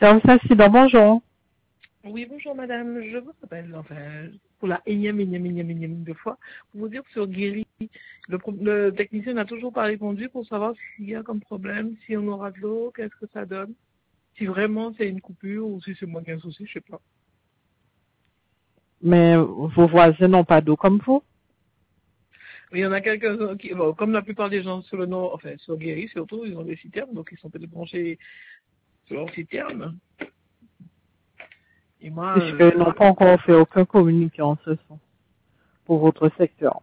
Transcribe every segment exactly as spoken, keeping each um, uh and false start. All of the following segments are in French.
Service accident, bonjour. Oui, bonjour madame, je vous appelle, enfin, pour la énième, énième, énième, énième de fois, pour vous dire que sur Guéry, le, pro- le technicien n'a toujours pas répondu pour savoir s'il y a comme problème, si on aura de l'eau, qu'est-ce que ça donne, si vraiment c'est une coupure ou si c'est moi qui ai un souci, je sais pas. Mais vos voisins n'ont pas d'eau comme vous? Mais il y en a quelques-uns qui, bon, comme la plupart des gens sur le nord, enfin, sur Guéry surtout, ils ont des citernes, donc ils sont peut-être branchés sur leur citerne. Et moi, Puisqu'ils euh, n'ont pas encore fait aucun communiqué en ce sens pour votre secteur.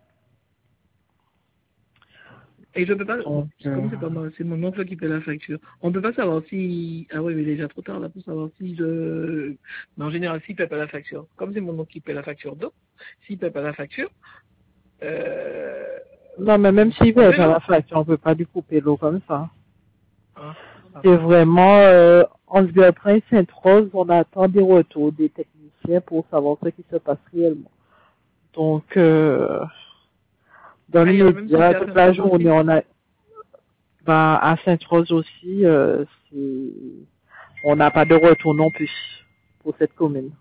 et je peux pas, bon, Donc, c'est euh, comme c'est pas moi, c'est mon oncle qui paie la facture. On peut pas savoir si, ah oui, mais déjà trop tard là pour savoir si je, mais en général, s'il paie pas la facture, comme c'est mon oncle qui paie la facture d'eau, s'il paie pas la facture, euh, non, mais même vous s'ils coupez veulent faire l'eau. la facture, on ne peut pas lui couper l'eau comme ça. Hein, ah, C'est vraiment, euh, en Prince Sainte-Rose, on attend des retours des techniciens pour savoir ce qui se passe réellement. Donc, euh, dans ah, il y a le même l'immédiat, souci à toute la Sainte-Rose journée, aussi. on a, ben, à Sainte-Rose aussi, euh, c'est, on n'a pas de retour non plus pour cette commune.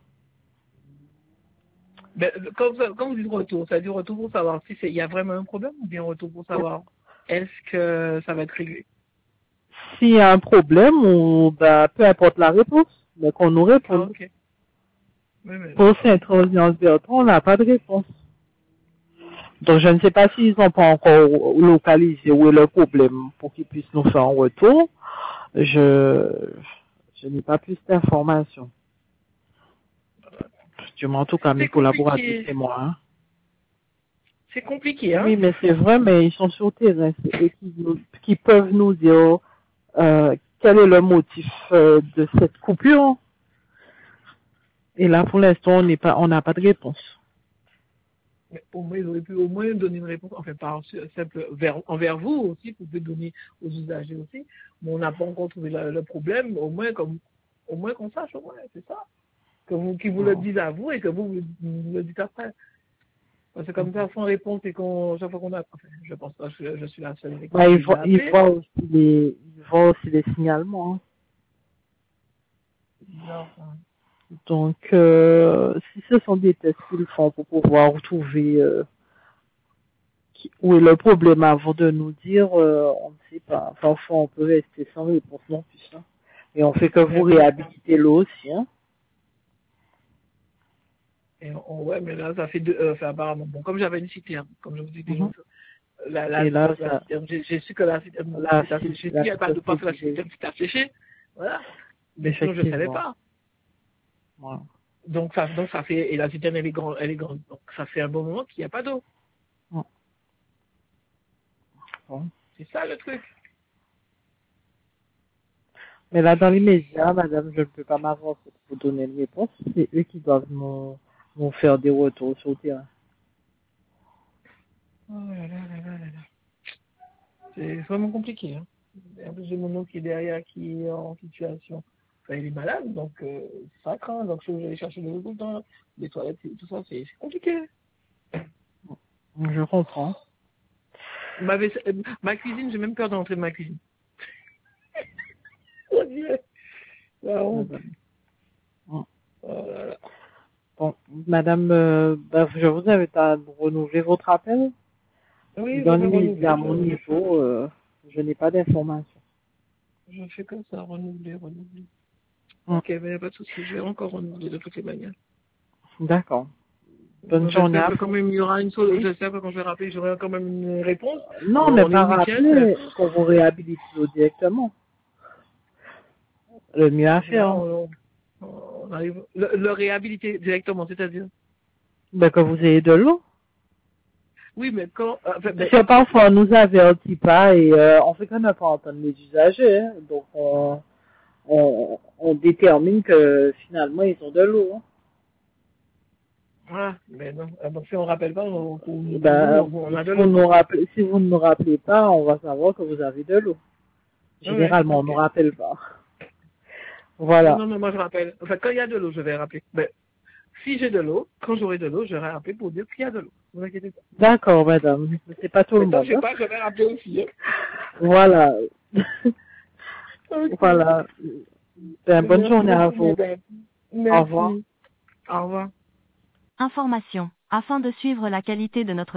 Mais, quand, vous- quand vous dites retour, ça veut dire retour pour savoir si c'est, il y a vraiment un problème ou bien retour pour savoir est-ce que ça va être réglé. S'il y a un problème, on, bah, peu importe la réponse, mais qu'on nous Ah, réponde. ok. Oui, mais, Pour Sainte-Rose et Anse-Bertrand, on n'a pas de réponse. Donc, je ne sais pas s'ils n'ont pas encore localisé où est le problème pour qu'ils puissent nous faire un retour. Je, je n'ai pas plus d'informations. Du moins, en tout cas, mes c'est collaborateurs, compliqué. c'est moi. Hein. C'est compliqué, hein. Oui, mais c'est vrai, mais ils sont sur le terrain. C'est eux qui, nous, qui peuvent nous dire euh, quel est le motif euh, de cette coupure. Et là, pour l'instant, on n'est pas, on n'a pas de réponse. Mais au moins, ils auraient pu au moins donner une réponse, enfin, par simple, vers, envers vous aussi, vous pouvez donner aux usagers aussi. Mais on n'a pas encore trouvé la- le problème, au moins, comme, au moins qu'on sache, au moins, c'est ça. Que vous, qu'ils vous le Non. disent à vous et que vous, vous, vous le dites après. Parce que comme ça, sans réponse et qu'on, chaque fois qu'on a, enfin, je pense pas que je, je suis la seule avec Bah, qui ils les voient, a ils appelés. voient aussi les, ils voient aussi les signalements. Hein. C'est bizarre, ça. Donc, euh, si ce sont des tests qu'ils font pour pouvoir trouver euh, qui- où est le problème avant de nous dire, euh, on ne sait pas. Parfois, on peut rester sans réponse non plus. Hein. Et on fait que Mais vous bon. réhabiliter l'eau aussi. Hein. Et on, ouais, mais là, ça fait deux, euh, enfin, apparemment, bon, comme j'avais une citerne, comme je vous dis déjà, Mhm. la, la, Et là, la ça, citerne, j'ai j'ai su que la citerne là, s'est c'est- asséchée. S'il là, n'y avait pas ça de pas s'est que la dirigé. citerne s'est asséchée, voilà. Mais sinon, je ne savais Effectivement. pas. Voilà. Donc ça, donc ça fait, et la citerne, elle est grande, elle est grande. Donc ça fait un bon moment qu'il n'y a pas d'eau. Mhm. Bon. C'est ça le truc. Mais là, dans l'immédiat, madame, je ne peux pas m'avancer pour vous donner une réponse. C'est eux qui doivent nous, nous faire des retours sur le terrain. Oh là là là là là là. C'est vraiment compliqué. Hein. En plus, j'ai mon oncle qui est derrière, qui est en situation. Enfin, il est malade, donc euh, ça craint. Donc je vais aller chercher de l'eau tout le temps. Les toilettes, et tout ça, c'est c'est compliqué. Je comprends. Ma, vaisse- euh, ma cuisine, j'ai même peur d'entrer dans ma cuisine. Oh Dieu, la honte. Madame. Mm. Oh là là. Bon, madame, euh, bah, je vous invite à renouveler votre appel. Oui, je Dans vais l'immédiat, à renouveler. mon Je, je, fais, niveau, euh, je n'ai pas d'informations. je fais comme ça, renouveler, renouveler. Mm. Ok, mais il n'y a pas de souci. Je vais encore renouveler de toutes les manières. D'accord. Bonne Bon, journée j'espère à que quand vous. même il y aura une solution. Oui. J'espère que quand je vais rappeler, j'aurai quand même une réponse. Non, ne Bon, on est le pas week-end. rappeler qu'on vous réhabilite directement. Le mieux à Voilà, faire. on, on arrive. Le, le réhabiliter directement, c'est-à-dire. Ben, que vous ayez de l'eau. Oui, mais quand. euh, Enfin, Parce ben, que parfois, on nous avertit pas et euh, on fait qu'on n'a pas entendu les usagers. Hein. Donc, on, on, on détermine que finalement, ils ont de l'eau. Hein. voilà. Mais non. Ah, donc si on rappelle pas, on, on, pour nous, Ben, on, on si a de vous l'eau. nous rappelez, si vous ne nous rappelez pas, on va savoir que vous avez de l'eau. Ah ouais, Généralement, on ne ok. nous rappelle pas. Non, Voilà. non, non, moi je rappelle. Enfin, quand il y a de l'eau, je vais rappeler. Mais si j'ai de l'eau, quand j'aurai de l'eau, je vais rappeler pour dire qu'il y a de l'eau. Ne vous inquiétez pas. D'accord, madame. C'est pas tout le Mais tant que monde. je sais Hein. pas, je vais rappeler aussi. Hein. Voilà. Ok. Voilà. Ben, bonne Merci journée à beaucoup, vous. madame. Au Merci. revoir. Au revoir. Information. Afin de suivre la qualité de notre